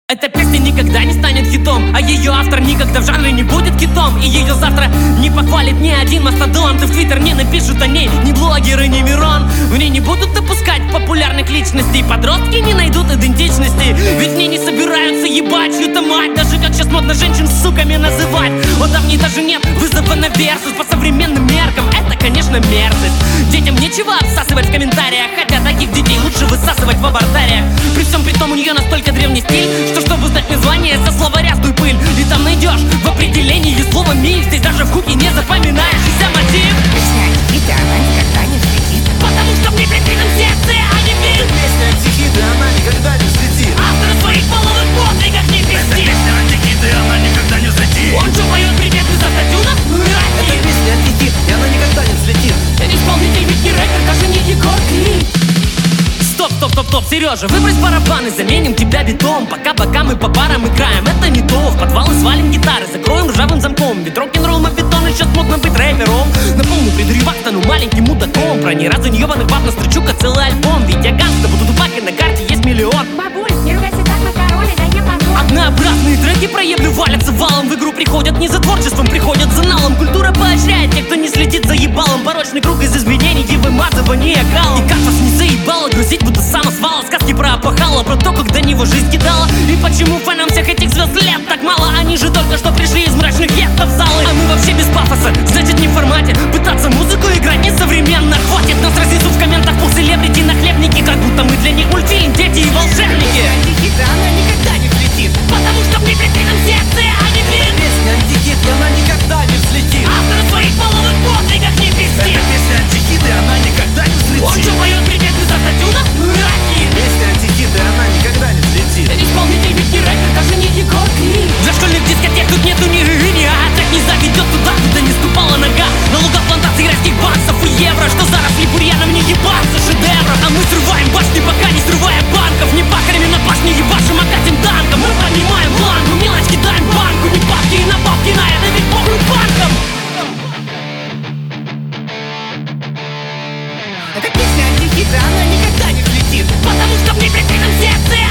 Эта песня никогда не станет хитом, а ее автор никогда в жанре не будет китом. И ее завтра не похвалит ни один мастодонт, и в твиттер не напишут о ней ни блогеры, ни Мирон. В ней не будут допускать популярных личностей, подростки не найдут идентичности, ведь в ней не собираются ебать чью-то мать. Даже как сейчас модно женщин суками называть. Вот там в ней даже нет вызова на версус. По современным меркам это, конечно, мерзость. Детям нечего обсасывать в комментариях, хотя таких детей лучше высасывать в абортариях. При всем при том у нее настолько древний стиль, что чтобы сдать мне звание, со словаря сдуй пыль. И там найдешь в определении слова «миль». Здесь даже в хуке не запоминающийся мотив. Песня антихита, она никогда не взлетит, потому что в неприкрытом сердце они бит. Песня антихита, она никогда не взлетит. Автор в своих половых подвигах не пиздит. Песня антихита, она никогда не взлетит. Он что, поет приветы за статью на Это песня антихит, и она никогда не взлетит. Исполнитель ведь не рэпер, даже не Егор Крид. Стоп, Сережа, выбрось барабаны, заменим тебя битом. Пока мы по парам играем, это не то. В подвалы свалим гитары, закроем ржавым замком. Ведь рок-н-ролл мовитон, и сейчас модно быть рэпером. Напомню, предуревах стану маленьким мудаком. Про ни разу не ебаных баб настрочу-ка целый альбом. Ведь я гангста, буду тупак, и на карте есть миллион. бабуль, не ругайся так на короля, да не позор. Однообразные треки про еблю валятся валом. В игру приходят не за творчеством, приходят за налом. Культура поощряет тех, кто не следит за ебалом. Порочный круг из изменений и вымазывания калом. И как вас не заебало грузить, будто самосвала. Сказки про опахало, про то, как до него жизнь кидала. И почему фанам всех этих звезд лет так мало? Они же только что пришли из мрачных геттов в залы. А мы вообще без пафоса, значит не в формате. Пытаться музыку играть несовременно. Хватит нас разнесут в комментах пол селебрити нахлебники, как будто мы для них мультфильм «Дети и волшебники». Песня антихита, она никогда не взлетит, Потому что в неприкрытом сердце они бит. Песня антихит, и она никогда не взлетит. Автор в своих половых подвигах не пиздит. Это песня антихит, и она никогда не Он взлетит. что, поет приветы за статью на раки? Песня антихит, и она никогда не взлетит. Исполнитель ведь не рэпер, даже не Егор Крид. Для школьных дискотек тут нету ни ры, ни а. Так не заведет туда, куда не ступала нога. На лугах плантаций райских баксов и евро, что заросли бурьяном не ебаться шедевров. А мы срываем башни, пока не срывая банков. Не пахарями на башне ебашим, а катим танком. Мы поднимаем планку, мелочь кидаем банку. Не бабки и на бабки, на это ведь похуй банкам. эта песня антихита, она никогда не взлетит, Потому что в неприкрытом сердце